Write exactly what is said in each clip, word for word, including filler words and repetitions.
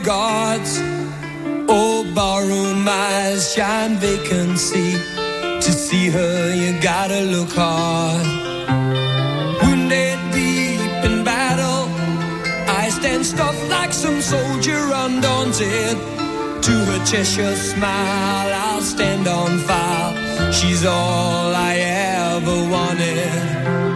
regards. Oh, ballroom eyes shine vacancy. To see her, you gotta look hard. Wounded deep in battle, I stand stuffed like some soldier undaunted. To her Cheshire smile, I'll stand on file. She's all I ever wanted.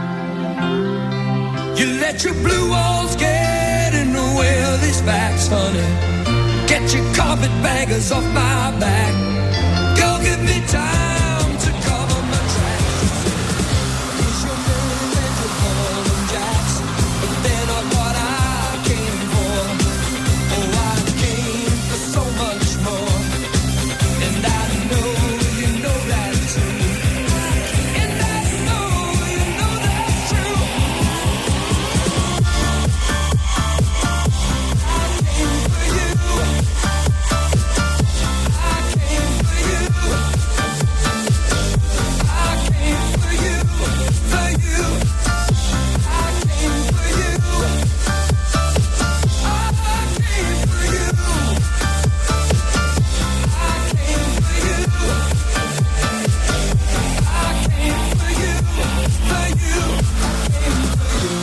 You let your blue walls get in the way of these facts, honey. Get your carpetbaggers off my back. Go give me time to cover my tracks. It's your monumental Harlem Jacks, but they're not what I came for. Oh, I came for so much more, and I know you know that too. And I know you know that's true. I came for you. I came for you. I came for you, for you. I came for you. I came for you. I came for you. I came for you, for you. I came for you.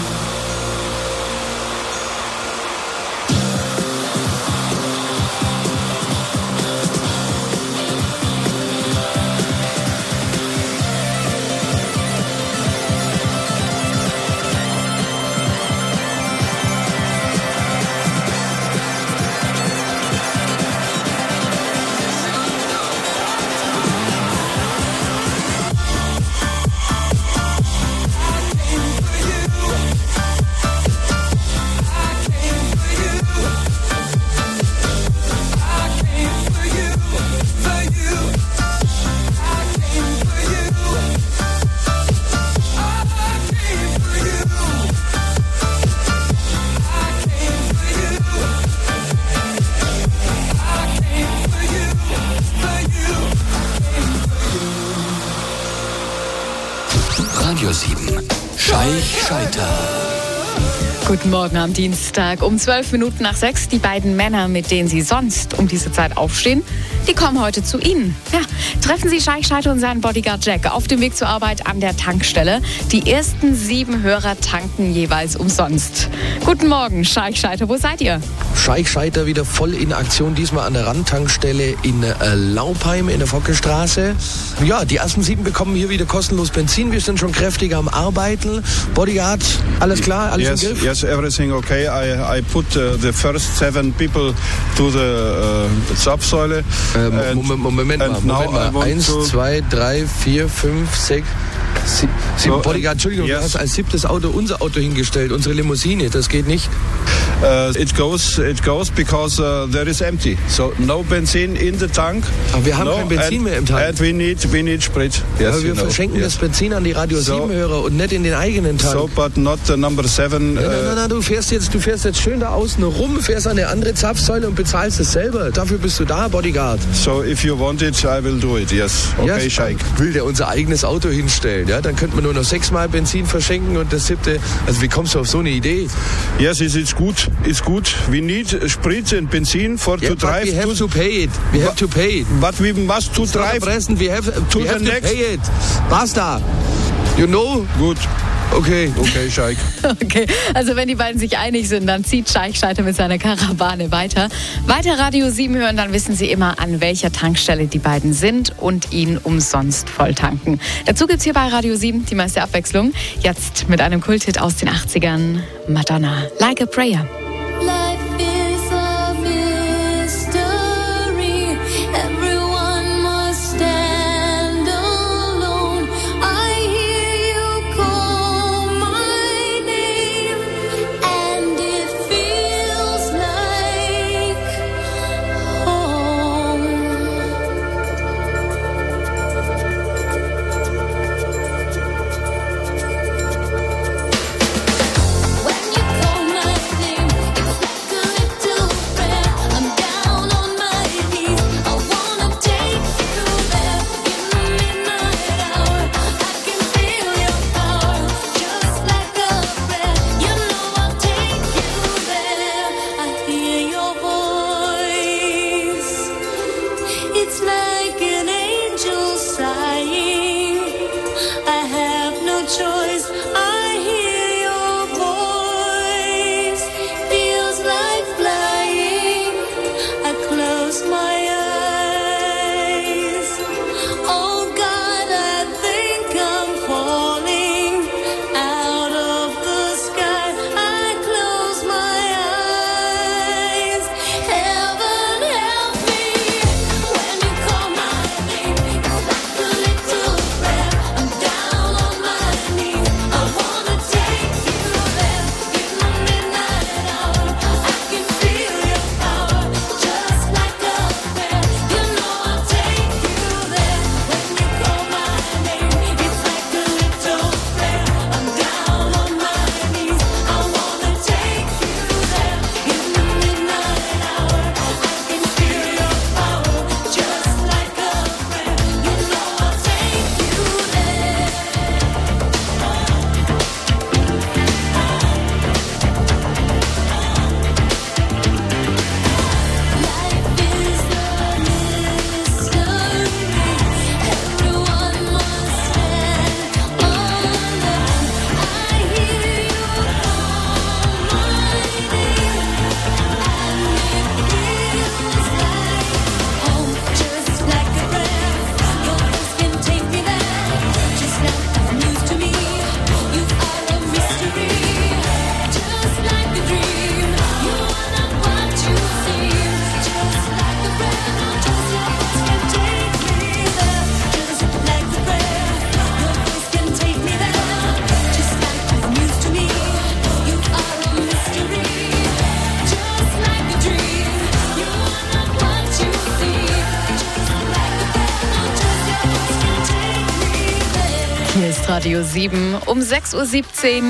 Radio sieben. Scheich Scheiter. Guten Morgen am Dienstag um zwölf Minuten nach sechs. Die beiden Männer, mit denen Sie sonst um diese Zeit aufstehen, die kommen heute zu Ihnen. Ja, treffen Sie Scheich Scheiter und seinen Bodyguard Jack auf dem Weg zur Arbeit an der Tankstelle. Die ersten sieben Hörer tanken jeweils umsonst. Guten Morgen, Scheich Scheiter, wo seid ihr? Scheich Scheiter wieder voll in Aktion, diesmal an der Randtankstelle in äh, Laupheim in der Fockelstraße. Ja, die ersten sieben bekommen hier wieder kostenlos Benzin. Wir sind schon kräftig am Arbeiten. Bodyguard, alles klar, alles yes, im Griff? Yes, everything okay. I, I put uh, the first seven people to the uh, Zapfsäule. Ähm, Moment, Moment mal, Moment mal. Eins, to... zwei, drei, vier, fünf, sechs, sieben. sieben. So, Bodyguard, Entschuldigung, yes. du hast als siebtes Auto unser Auto hingestellt, unsere Limousine. Das geht nicht. Uh, it goes, it goes because uh, there is empty. So no benzene in the tank. Aber wir haben no, kein Benzin and, mehr im Tank. And we need, we need Sprit. Yes, Aber wir you know. verschenken yes. das Benzin an die Radio So, sieben Hörer und nicht in den eigenen Tank. So, but not the number seven. Nein, nein, nein, nein, du fährst jetzt, du fährst jetzt schön da außen rum, fährst an eine andere Zapfsäule und bezahlst es selber. Dafür bist du da, Bodyguard. So if you want it, I will do it. Yes. Okay, ja, Scheich. Will der unser eigenes Auto hinstellen? Ja, dann könnte man nur noch sechsmal Benzin verschenken und das siebte. Also wie kommst du auf so eine Idee? Yes, it is good. It's good. We need Sprit and benzene for yeah, to drive. We have to, to pay it. We have to pay it. But we must to drive. Present. We have to we have the to next. pay it. Basta. You know? Gut. Okay, okay, Scheich. Okay, also wenn die beiden sich einig sind, dann zieht Scheich Scheiter mit seiner Karawane weiter. Weiter Radio sieben hören, dann wissen Sie immer, an welcher Tankstelle die beiden sind und ihn umsonst voll tanken. Dazu gibt's hier bei Radio sieben die meiste Abwechslung. Jetzt mit einem Kulthit aus den achtzigern, Madonna, Like a Prayer. When you call my name Radio sieben um sechs Uhr siebzehn.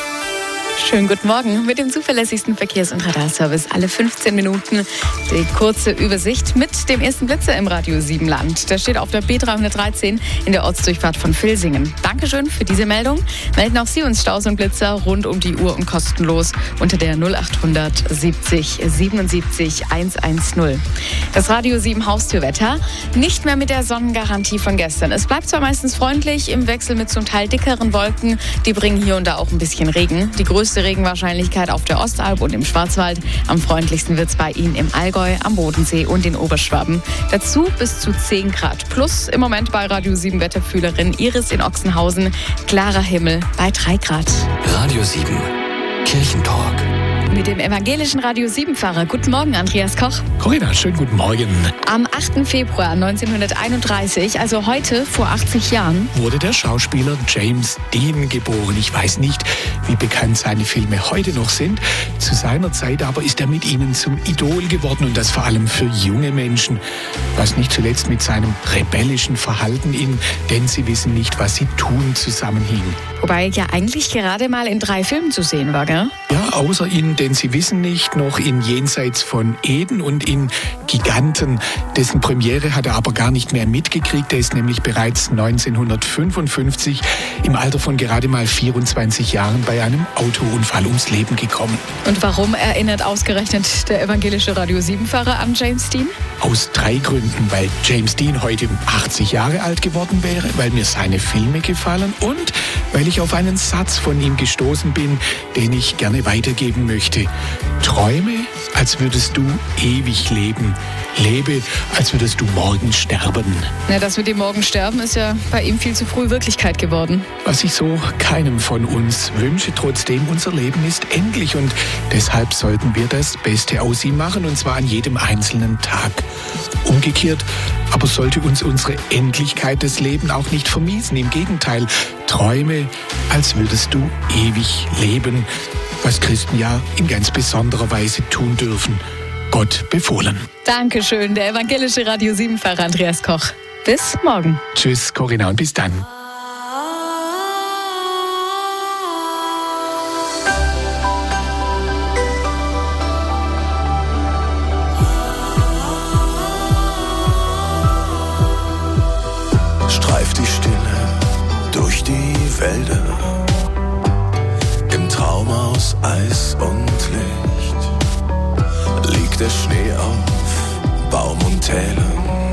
Schönen guten Morgen mit dem zuverlässigsten Verkehrs- und Radarservice. Alle fünfzehn Minuten die kurze Übersicht mit dem ersten Blitzer im Radio sieben Land. Der steht auf der B dreihundertdreizehn in der Ortsdurchfahrt von Vilsingen. Dankeschön für diese Meldung. Melden auch Sie uns Staus und Blitzer rund um die Uhr und kostenlos unter der null achthundert siebzig siebenundsiebzig hundertzehn. Das Radio sieben Haustürwetter. Nicht mehr mit der Sonnengarantie von gestern. Es bleibt zwar meistens freundlich im Wechsel mit zum Teil dickeren Wolken. Die bringen hier und da auch ein bisschen Regen. Die größte Regenwahrscheinlichkeit auf der Ostalb und im Schwarzwald. Am freundlichsten wird es bei Ihnen im Allgäu, am Bodensee und in Oberschwaben. Dazu bis zu zehn Grad plus. Im Moment bei Radio sieben Wetterfühlerin Iris in Ochsenhausen. Klarer Himmel bei drei Grad. Radio sieben, Kirchentalk. Mit dem evangelischen Radio sieben-Fahrer. Guten Morgen, Andreas Koch. Corinna, schönen guten Morgen. Am achten Februar neunzehnhunderteinunddreißig, also heute vor achtzig Jahren, wurde der Schauspieler James Dean geboren. Ich weiß nicht, wie bekannt seine Filme heute noch sind. Zu seiner Zeit aber ist er mit ihnen zum Idol geworden und das vor allem für junge Menschen. Was nicht zuletzt mit seinem rebellischen Verhalten in Denn sie wissen nicht, was sie tun, zusammenhing. Wobei er ja eigentlich gerade mal in drei Filmen zu sehen war, gell? Ja, außer in Denn sie wissen nicht, noch in Jenseits von Eden und in Giganten. Dessen Premiere hat er aber gar nicht mehr mitgekriegt. Er ist nämlich bereits neunzehnhundertfünfundfünfzig im Alter von gerade mal vierundzwanzig Jahren bei einem Autounfall ums Leben gekommen. Und warum erinnert ausgerechnet der evangelische Radio sieben-Fahrer an James Dean? Aus drei Gründen. Weil James Dean heute achtzig Jahre alt geworden wäre, weil mir seine Filme gefallen und weil ich auf einen Satz von ihm gestoßen bin, den ich gerne weitergeben möchte. Träume, als würdest du ewig leben. Lebe, als würdest du morgen sterben. Na, das mit dem Morgen sterben ist ja bei ihm viel zu früh Wirklichkeit geworden. Was ich so keinem von uns wünsche, trotzdem, unser Leben ist endlich und deshalb sollten wir das Beste aus ihm machen und zwar an jedem einzelnen Tag. Umgekehrt aber sollte uns unsere Endlichkeit des Lebens auch nicht vermiesen. Im Gegenteil, träume, als würdest du ewig leben. Was Christen ja in ganz besonderer Weise tun dürfen. Gott befohlen. Dankeschön, der evangelische Radio sieben-Fahrer Andreas Koch. Bis morgen. Tschüss, Corinna, und bis dann. Streift die Stille durch die Wälder, im Traum aus Eis und Licht, liegt der Schnee auf Baum und Tälern.